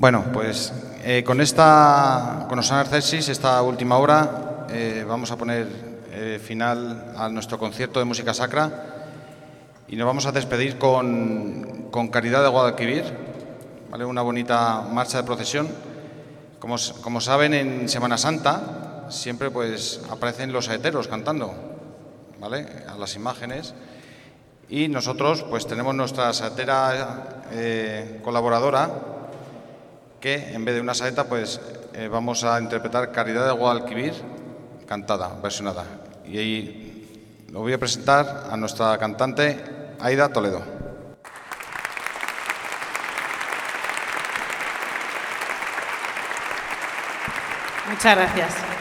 Bueno, pues con Osana Arcesis, esta última obra, vamos a poner final a nuestro concierto de música sacra y nos vamos a despedir con Caridad de Guadalquivir, ¿vale? Una bonita marcha de procesión. Como saben, en Semana Santa siempre pues aparecen los saeteros cantando, ¿vale? A las imágenes. Y nosotros pues tenemos nuestra saetera colaboradora, que en vez de una saeta pues vamos a interpretar Caridad de Guadalquivir cantada, versionada. Y ahí lo voy a presentar a nuestra cantante Aida Toledo. Muchas gracias.